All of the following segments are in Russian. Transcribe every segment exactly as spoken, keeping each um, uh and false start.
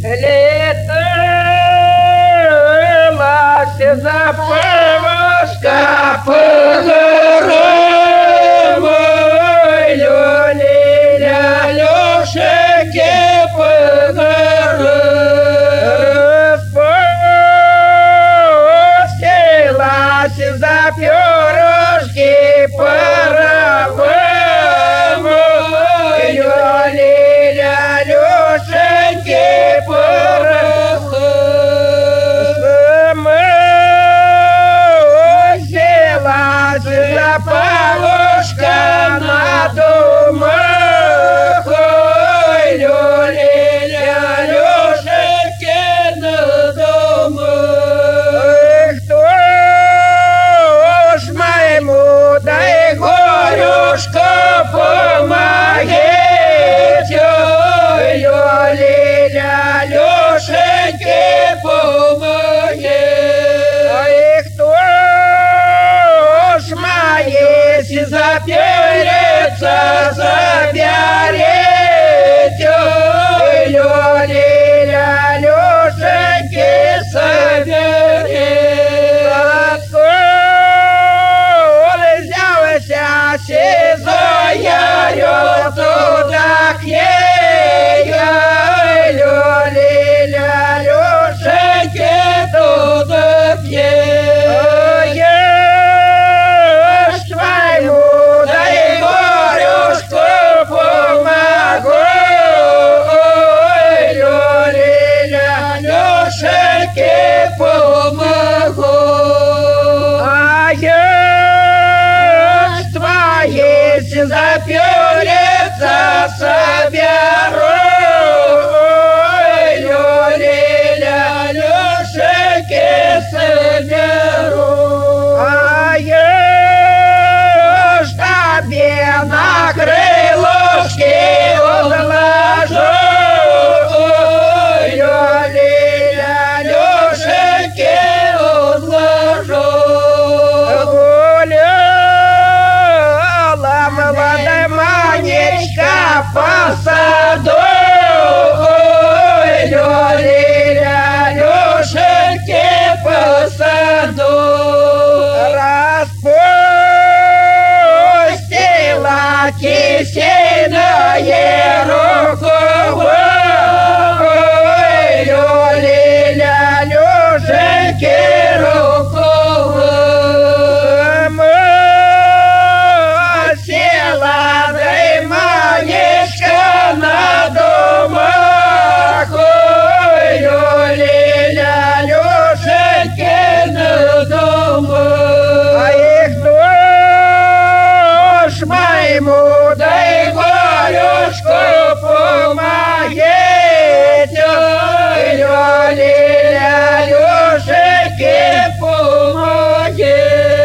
Летелась запавушка погоревой, люли-ля, люшеньки погоревой. Распустилась за перышки паровой, люли-ля, люшеньки Павушка надумах, ой, люли-ля, люшеньки надумах. Кто ж моему дай горюшку помогите, ой, люли-ля, люшеньки помогите. Если запереться, заберете, люли-ля, люшеньки соберете. Откуда взялся сизая туда к ней, люли-ля, люшеньки туда к ней. Запереться соберу, люли-ля, люшеньки соберу. А я ж тебе на крылышки уложу, люли-ля, люшеньки уложу. Манечка по саду, ой, люли-ля, люшеньки по саду. Распустила кисейное рукава, ой, люли-ля, люшеньки рукава. Манечка надумах, ой, люли-ля, люшеньки надумах. А их душ моему дай горюшку помогите, ой, люли-ля, люшеньки помогите.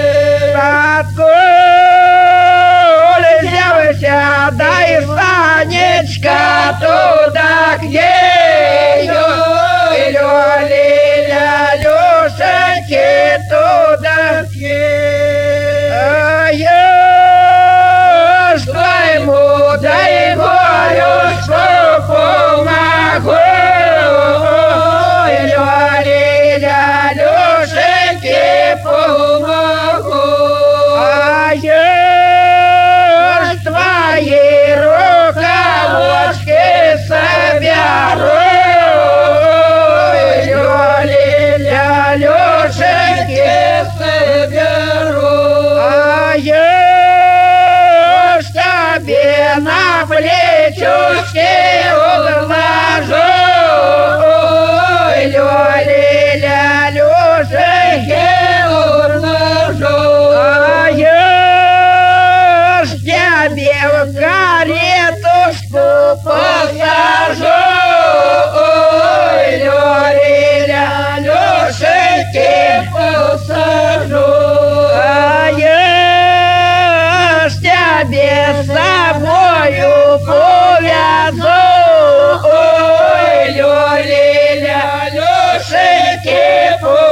Дай Санечка туда к ней, люли-ля, люшеньки туда к ней. А я ж твоему дай горюшку помогу, ой, люли-ля, люшеньки помогу. А я твои рукавочки соберу, люли-ля, люшеньки соберу. А я ж тебе на плечушки уложу, люли-ля, люшеньки уложу. А я тебе в каретушку посажу, ой, люли-ля, люшеньки посажу. А я ж тебе с собою повязу, ой, люли-ля, люшеньки посажу.